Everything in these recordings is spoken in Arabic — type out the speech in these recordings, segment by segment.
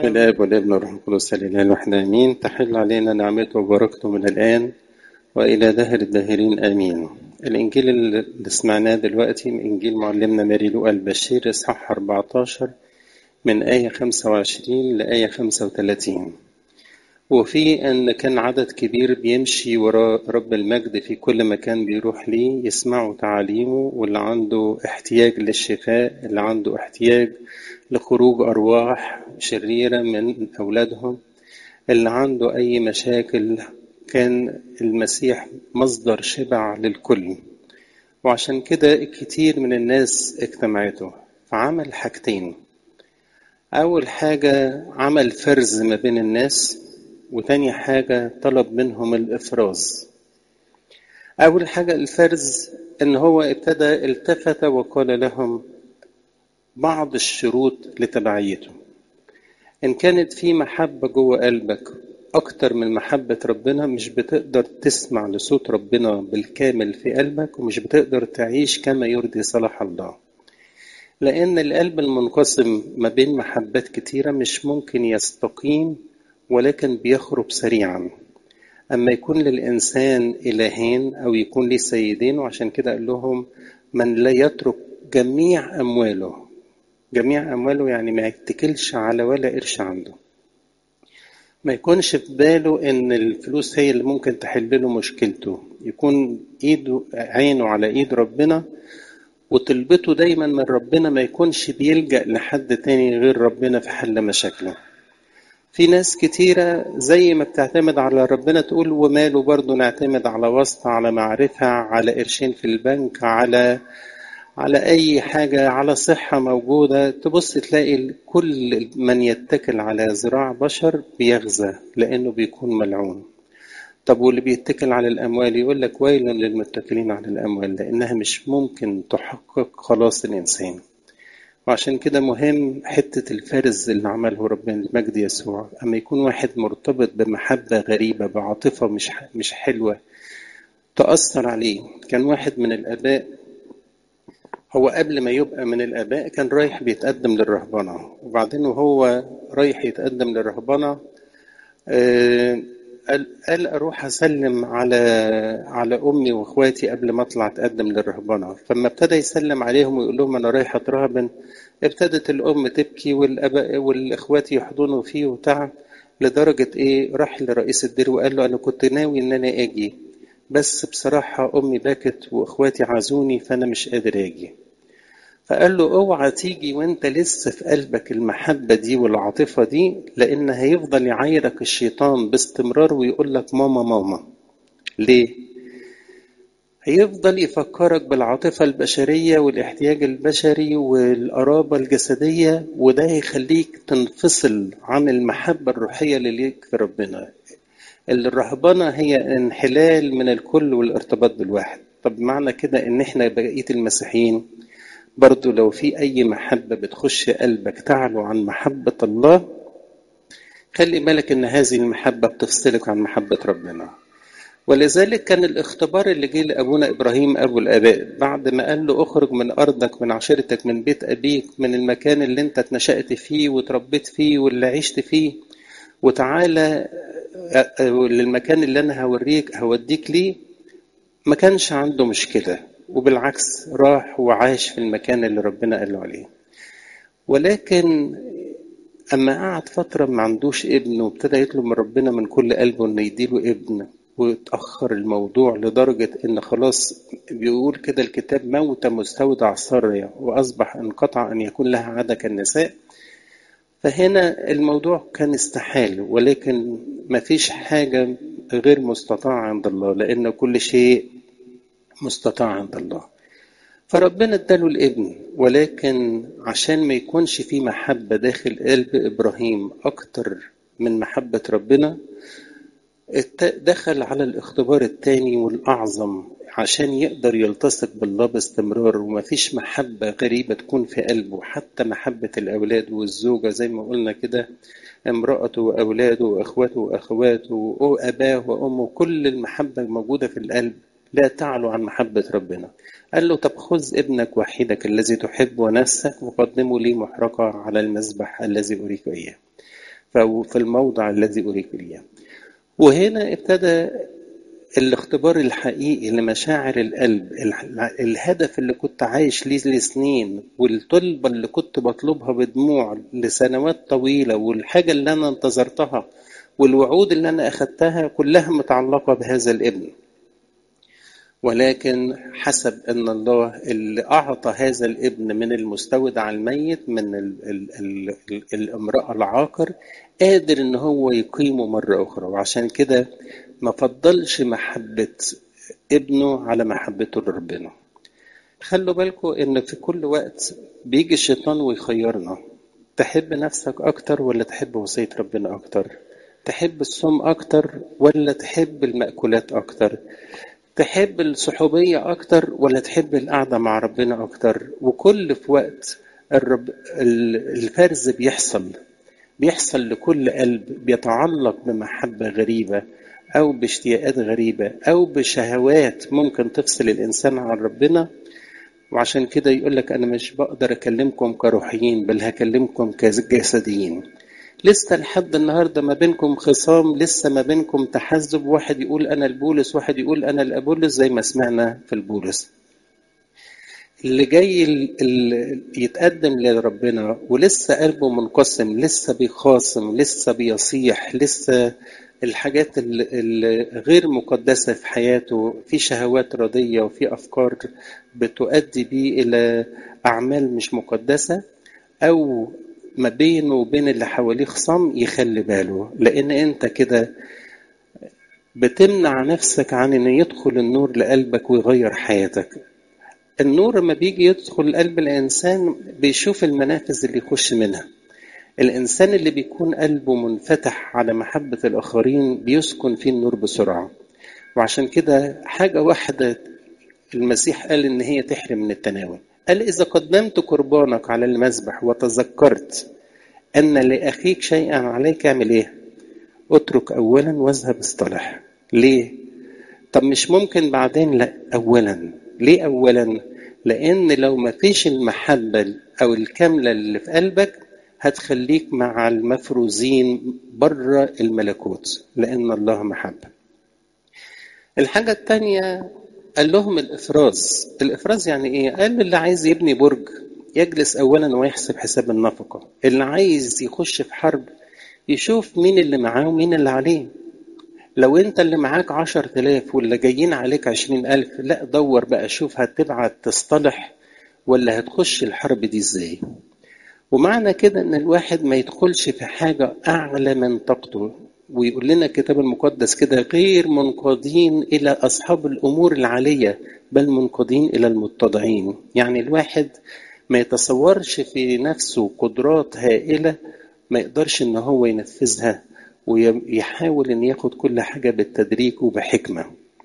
الآب والابن والروح القدس الإله الواحد آمين. تحل علينا نعمته وبركته من الآن وإلى دهر الداهرين آمين. الإنجيل اللي سمعناه دلوقتي من إنجيل معلمنا ماري لوقا البشير إصحاح 14 من آية 25 لآية 35. وفي أن كان عدد كبير بيمشي وراء رب المجد في كل مكان بيروح ليه يسمعوا تعاليمه، واللي عنده احتياج للشفاء، اللي عنده احتياج لخروج أرواح شريرة من أولادهم، اللي عنده أي مشاكل، كان المسيح مصدر شبع للكل. وعشان كده كتير من الناس اجتمعته، فعمل حاجتين. أول حاجة عمل فرز ما بين الناس، وتاني حاجة طلب منهم الإفراز. أول حاجة الفرز، إن هو التفت وقال لهم بعض الشروط لتبعيته. إن كانت في محبة جوه قلبك أكتر من محبة ربنا، مش بتقدر تسمع لصوت ربنا بالكامل في قلبك، ومش بتقدر تعيش كما يرضي صلاح الله. لأن القلب المنقسم ما بين محبات كتيرة مش ممكن يستقيم، ولكن بيخرب سريعا. أما يكون للإنسان إلهين أو يكون ليه سيدين، وعشان كده قال لهم من لا يترك جميع أمواله. جميع أمواله يعني ما يتكلش على ولا قرش عنده، ما يكونش في باله إن الفلوس هي اللي ممكن تحل له مشكلته، يكون عينه على إيد ربنا وطلبته دايما من ربنا، ما يكونش بيلجأ لحد تاني غير ربنا في حل مشاكله. في ناس كتيرة زي ما بتعتمد على ربنا تقول وماله، برضو نعتمد على واسطة، على معرفة، على قرشين في البنك، على أي حاجة، على صحة موجودة. تبص تلاقي كل من يتكل على ذراع بشر بيغزى، لأنه بيكون ملعون. طب واللي بيتكل على الأموال يقول لك ويل للمتكلين على الأموال، لأنها مش ممكن تحقق خلاص الإنسان. وعشان كده مهم حتة الفرز اللي عمله ربنا المجد يسوع. أما يكون واحد مرتبط بمحبة غريبة، بعاطفة مش حلوة تأثر عليه. كان واحد من الآباء، هو قبل ما يبقى من الآباء كان رايح بيتقدم للرهبنة، وبعدين وهو رايح يتقدم للرهبنة قال أروح أسلم على أمي وإخواتي قبل ما أطلع أتقدم للرهبنة. فلما ابتدى يسلم عليهم ويقول لهم أنا رايح أترهبن، ابتدت الأم تبكي والأباء والإخوات يحضنوا فيه وتعب، لدرجة راح لرئيس الدير وقال له أنا كنت ناوي إن أنا أجي، بس بصراحة أمي بكت وإخواتي عزوني فأنا مش قادر أجي. فقال له اوعى تيجي وانت لسه في قلبك المحبة دي والعاطفة دي، لأن هيفضل يعايرك الشيطان باستمرار ويقول لك ماما ماما. ليه؟ هيفضل يفكرك بالعاطفة البشرية والاحتياج البشري والقرابة الجسدية، وده يخليك تنفصل عن المحبة الروحية اللي ليك في ربنا. الرهبنة هي انحلال من الكل والارتباط بالواحد. طب معنى كده ان احنا بقية المسيحيين برضو لو في أي محبة بتخش قلبك تعلو عن محبة الله، خلي بالك إن هذه المحبة بتفصلك عن محبة ربنا. ولذلك كان الاختبار اللي جه لأبونا إبراهيم أبو الآباء بعد ما قال له أخرج من أرضك، من عشيرتك، من بيت أبيك، من المكان اللي أنت اتنشأت فيه وتربيت فيه واللي عشت فيه، وتعالى للمكان اللي أنا هوديك ليه. ما كانش عنده مشكلة، وبالعكس راح وعاش في المكان اللي ربنا قال له عليه. ولكن أما قعد فترة ما عندوش ابن، وابتدى يطلب من ربنا من كل قلبه إنه يديله ابن، وتأخر الموضوع لدرجة إن خلاص بيقول كده الكتاب موت مستودع سرية، وأصبح انقطع أن يكون لها عادة كالنساء. فهنا الموضوع كان استحال، ولكن ما فيش حاجة غير مستطاعة عند الله، لأن كل شيء مستطاع عند الله. فربنا اداله الابن، ولكن عشان ما يكونش في محبة داخل قلب إبراهيم أكتر من محبة ربنا، دخل على الاختبار الثاني والأعظم عشان يقدر يلتصق بالله باستمرار. وما فيش محبة غريبة تكون في قلبه، حتى محبة الأولاد والزوجة زي ما قلنا كده، امرأته وأولاده وأخواته وأخواته وأباه وأمه، كل المحبة الموجودة في القلب لا تعلو عن محبة ربنا. قال له طب خذ ابنك وحيدك الذي تحب ونفسك وقدمه لي محرقة على المذبح الذي أريك إياه. في الموضع الذي أريك إياه. وهنا ابتدى الاختبار الحقيقي لمشاعر القلب، الهدف اللي كنت عايش ليه لسنين، والطلبة اللي كنت بطلبها بدموع لسنوات طويلة، والحاجة اللي أنا انتظرتها والوعود اللي أنا أخدتها كلها متعلقة بهذا الابن. ولكن حسب أن الله اللي أعطى هذا الابن من المستودع الميت، من الامرأة العاقر، قادر أن هو يقيمه مرة أخرى. وعشان كده ما فضلش محبة ابنه على محبته لربنا. خلوا بالكم أن في كل وقت بيجي الشيطان ويخيرنا، تحب نفسك أكتر ولا تحب وصية ربنا أكتر؟ تحب الصوم أكتر ولا تحب المأكولات أكتر؟ تحب الصحوبية أكتر ولا تحب القعدة مع ربنا أكتر؟ وكل في وقت الفرز بيحصل لكل قلب بيتعلق بمحبة غريبة أو باشتياقات غريبة أو بشهوات ممكن تفصل الإنسان عن ربنا. وعشان كده يقولك أنا مش بقدر أكلمكم كروحيين، بل هكلمكم كجسديين. لسه لحد النهاردة ما بينكم خصام، لسه ما بينكم تحزب، واحد يقول أنا البولس، واحد يقول أنا الأبولس، زي ما سمعنا في البولس. اللي جاي يتقدم لربنا ولسه قلبه منقسم، لسه بيخاصم، لسه بيصيح، لسه الحاجات الغير مقدسة في حياته، في شهوات ردية وفي أفكار بتؤدي بيه إلى أعمال مش مقدسة، أو ما بينه وبين اللي حواليه خصام، يخلي باله، لأن أنت كده بتمنع نفسك عن أن يدخل النور لقلبك ويغير حياتك. النور لما بيجي يدخل قلب الإنسان بيشوف المنافذ اللي يخش منها. الإنسان اللي بيكون قلبه منفتح على محبة الآخرين بيسكن فيه النور بسرعة. وعشان كده حاجة واحدة المسيح قال إن هي تحرم من التناول. قال إذا قدمت قربانك على المذبح وتذكرت أن لأخيك شيئا عليك، اعمل إيه؟ اترك أولا واذهب اصطلح. ليه؟ طب مش ممكن بعدين؟ لا، أولا. ليه أولا؟ لأن لو ما فيش المحبة أو الكاملة اللي في قلبك هتخليك مع المفروزين بره الملكوت، لأن الله محبة. الحاجة التانية قال لهم الإفراز يعني إيه؟ قال اللي عايز يبني برج يجلس أولا ويحسب حساب النفقة. اللي عايز يخش في حرب يشوف مين اللي معاه ومين اللي عليه. لو انت اللي معاك 10,000 واللي جايين عليك 20,000، لا، دور بقى شوف هتبعت تصطلح ولا هتخش الحرب دي ازاي. ومعنى كده ان الواحد ما يدخلش في حاجة اعلى من طاقته. ويقول لنا الكتاب المقدس كده غير منقادين الى اصحاب الامور العالية، بل منقادين الى المتضعين. يعني الواحد ما يتصورش في نفسه قدرات هائلة ما يقدرش ان هو ينفذها، ويحاول ان ياخد كل حاجة بالتدريج وبحكمة.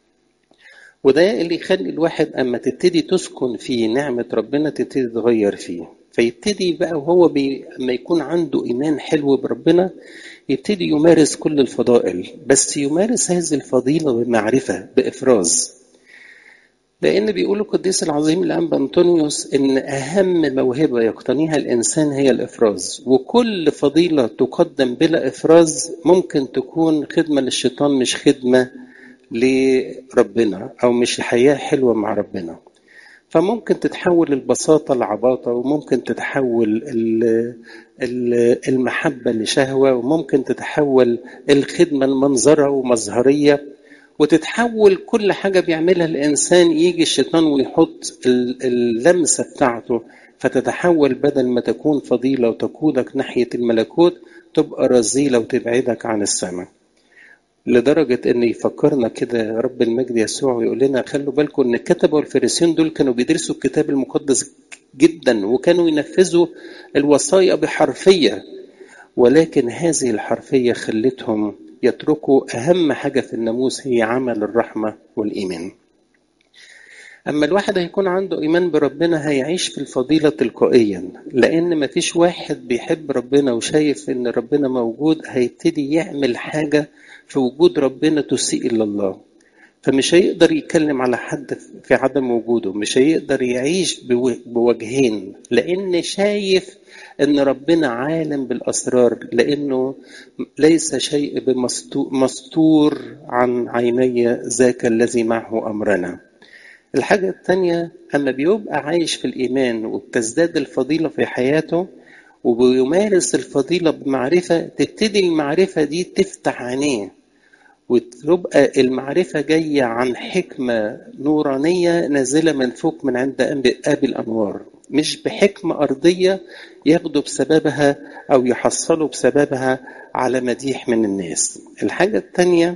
وده اللي يخلي الواحد اما تبتدي تسكن في نعمة ربنا تبتدي تغير فيه، فيبتدي بقى وهو اما يكون عنده ايمان حلو بربنا يبتدي يمارس كل الفضائل، بس يمارس هذه الفضيلة بمعرفة، بإفراز. لأن بيقول القديس العظيم الأنبا أنطونيوس إن أهم موهبة يقتنيها الإنسان هي الإفراز، وكل فضيلة تقدم بلا إفراز ممكن تكون خدمة للشيطان، مش خدمة لربنا، أو مش حياة حلوة مع ربنا. فممكن تتحول البساطة لعباطة، وممكن تتحول المحبة لشهوة، وممكن تتحول الخدمة المنظرة ومظهرية، وتتحول كل حاجة بيعملها الإنسان يجي الشيطان ويحط اللمسة بتاعته، فتتحول بدل ما تكون فضيلة وتقودك ناحية الملكوت تبقى رذيلة وتبعدك عن السماء. لدرجة ان يفكرنا كده رب المجد يسوع ويقول لنا خلوا بالكم ان الكتبة والفريسيين دول كانوا بيدرسوا الكتاب المقدس جدا، وكانوا ينفذوا الوصايا بحرفية، ولكن هذه الحرفية خلتهم يتركوا أهم حاجة في الناموس، هي عمل الرحمة والإيمان. أما الواحد هيكون عنده إيمان بربنا هيعيش في الفضيلة تلقائيا، لأن مفيش واحد بيحب ربنا وشايف إن ربنا موجود هيبتدي يعمل حاجة في وجود ربنا تسيء إلى الله. فمش هيقدر يتكلم على حد في عدم وجوده، مش هيقدر يعيش بوجهين، لأن شايف أن ربنا عالم بالأسرار، لأنه ليس شيء مستور عن عيني ذاك الذي معه أمرنا. الحاجة الثانية، أما بيبقى عايش في الإيمان وبتزداد الفضيلة في حياته وبيمارس الفضيلة بمعرفة، تبتدي المعرفة دي تفتح عينيه، وتبقى المعرفة جاية عن حكمة نورانية نازلة من فوق من عند أبي الأنوار، مش بحكمة أرضية ياخدوا بسببها أو يحصلوا بسببها على مديح من الناس. الحاجة الثانية،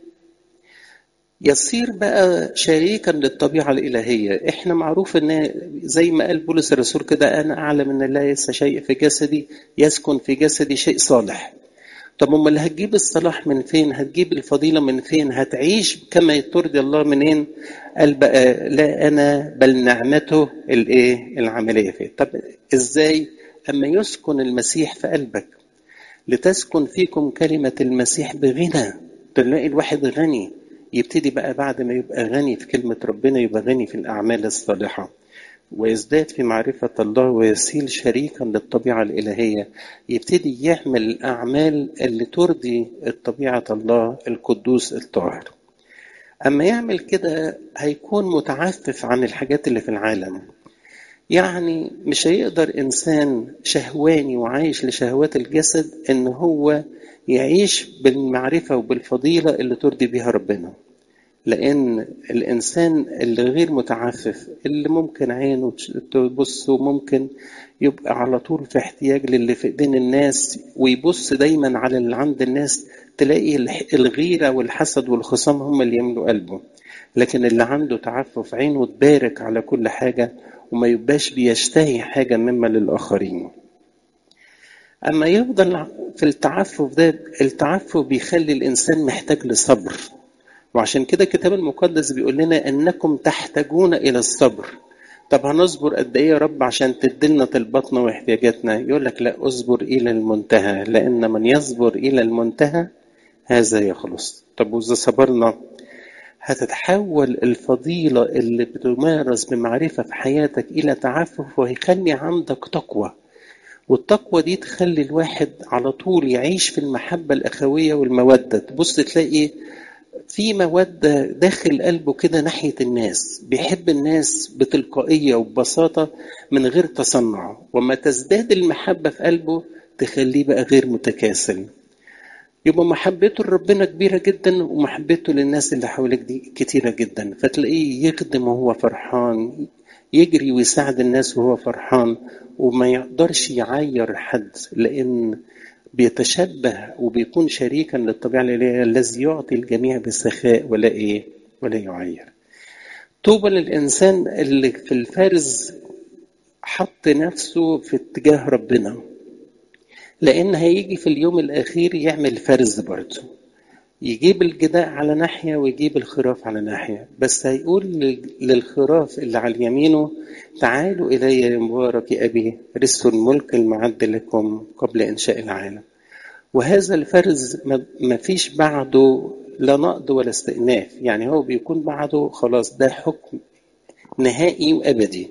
يصير بقى شريكا للطبيعة الإلهية. احنا معروف ان زي ما قال بولس الرسول كده، أنا أعلم أن ليس شيء في جسدي يسكن في جسدي شيء صالح. طب امال هتجيب الصلاح من فين؟ هتجيب الفضيلة من فين؟ هتعيش كما ترضي الله منين؟ قال بقى لا أنا بل نعمته العملية فيه. طب إزاي؟ أما يسكن المسيح في قلبك، لتسكن فيكم كلمة المسيح بغنى. تلاقي الواحد غني، يبتدي بقى بعد ما يبقى غني في كلمة ربنا يبقى غني في الأعمال الصالحة، ويزداد في معرفة الله ويصير شريكا للطبيعة الإلهية، يبتدي يعمل الأعمال اللي ترضي الطبيعة الله القدوس الطاهر. أما يعمل كده هيكون متعفف عن الحاجات اللي في العالم. يعني مش هيقدر إنسان شهواني وعايش لشهوات الجسد إن هو يعيش بالمعرفة وبالفضيلة اللي ترضي بها ربنا. لأن الإنسان اللي غير متعفف، اللي ممكن عينه تبص وممكن يبقى على طول في احتياج للي في ايدين الناس، ويبص دايما على اللي عند الناس، تلاقي الغيرة والحسد والخصام هم اللي يملوا قلبه. لكن اللي عنده تعفف عينه تبارك على كل حاجة، وما يبقاش بيشتهي حاجة مما للآخرين. أما يفضل في التعفف ده، التعفف بيخلي الإنسان محتاج لصبر، وعشان كده الكتاب المقدس بيقول لنا انكم تحتاجون الى الصبر. طب هنصبر قد ايه يا رب عشان تدلنا طلباتنا واحتياجاتنا؟ يقول لك لا، اصبر الى المنتهى، لان من يصبر الى المنتهى هذا يخلص. طب واذا صبرنا هتتحول الفضيلة اللي بتمارس بمعرفة في حياتك الى تعفف، وهيخلي عندك تقوى، والتقوى دي تخلي الواحد على طول يعيش في المحبة الأخوية والمودة. تبص تلاقي في مودة داخل قلبه كده ناحية الناس، بيحب الناس بتلقائية وببساطة من غير تصنع. وما تزداد المحبة في قلبه تخليه بقى غير متكاسل، يبقى محبته لربنا كبيرة جدا ومحبته للناس اللي حواليك دي كتيرة جدا، فتلاقيه يخدم وهو فرحان، يجري ويساعد الناس وهو فرحان، وما يقدرش يعاير حد، لأن بيتشبه وبيكون شريكا للطبيعة الإلهية الذي يعطي الجميع بسخاء ولا يعير. طوبى للإنسان اللي في الفرز حط نفسه في اتجاه ربنا، لأن هيجي في اليوم الأخير يعمل فرز برضه، يجيب الجداء على ناحية ويجيب الخراف على ناحية، بس هيقول للخراف اللي على يمينه تعالوا إلي يا مبارك أبي رثوا الملك المعد لكم قبل إنشاء العالم. وهذا الفرز ما فيش بعده لا نقض ولا استئناف، يعني هو بيكون بعده خلاص ده حكم نهائي وأبدي.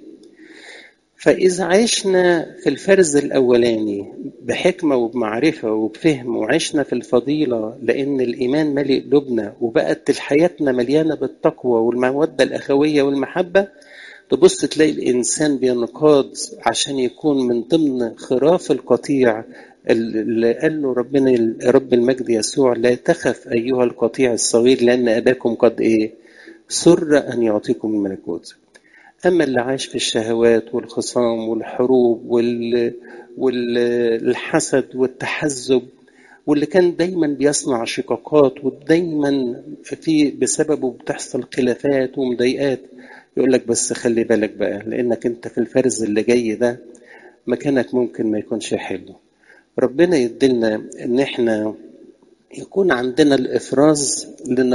فإذا عشنا في الفرز الأولاني بحكمة وبمعرفة وبفهم، وعشنا في الفضيلة لأن الإيمان ملئ قلوبنا، وبقت حياتنا مليانة بالتقوى والمودة الأخوية والمحبة، تبص تلاقي الإنسان بينقاد عشان يكون من ضمن خراف القطيع اللي قال له ربنا رب المجد يسوع لا تخف أيها القطيع الصغير لأن أباكم قد سر أن يعطيكم الملكوت. أما اللي عاش في الشهوات والخصام والحروب والحسد والتحزب، واللي كان دايما بيصنع شقاقات ودايما بسببه بتحصل خلافات ومضايقات، يقول لك بس خلي بالك بقى، لأنك أنت في الفرز اللي جاي ده مكانك ممكن ما يكونش حلو. ربنا يدلنا إن احنا يكون عندنا الإفراز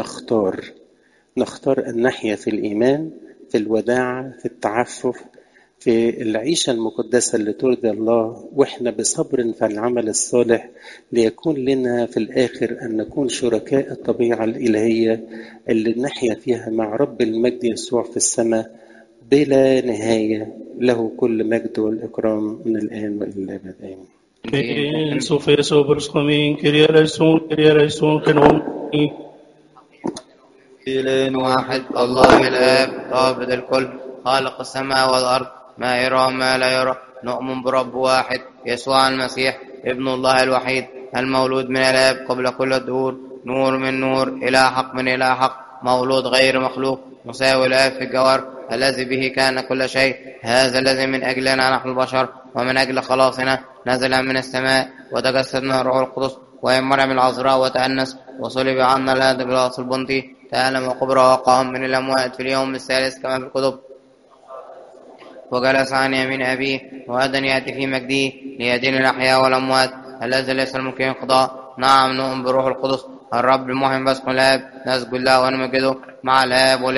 لنختار أن نحيا في الإيمان، في الوداعة، في التعفف، في العيشة المقدسة اللي ترضي الله، وإحنا بصبر في العمل الصالح ليكون لنا في الآخر أن نكون شركاء الطبيعة الإلهية اللي نحيا فيها مع رب المجد يسوع في السماء بلا نهاية. له كل مجد والإكرام من الآن وإلى الأبد آمين. Kyrie sopheso proscomin, Kyrie eleison, canon. إله واحد الله الآب رابط الكل خالق السماء والأرض ما يرى وما لا يرى. نؤمن برب واحد يسوع المسيح ابن الله الوحيد المولود من الآب قبل كل الدهور، نور من نور، إله حق من إله حق، مولود غير مخلوق، مساوي الآب في الجوهر، الذي به كان كل شيء. هذا الذي من أجلنا نحن البشر ومن أجل خلاصنا نزل من السماء وتجسد من الروح القدس ومن مريم العذراء وتأنس وصلب عنا الآن بلاس البنطي، تألم وقبر وقام من الأموات في اليوم الثالث كما في الكتب، وجلس عن يمين أبيه وغدا يأتي في مجده ليدين الأحياء والأموات، الذي ليس الممكن انقضاء. نعم نؤمن بروح القدس الرب المحيي باسم الآب، نسجد له ونمجده مع الآب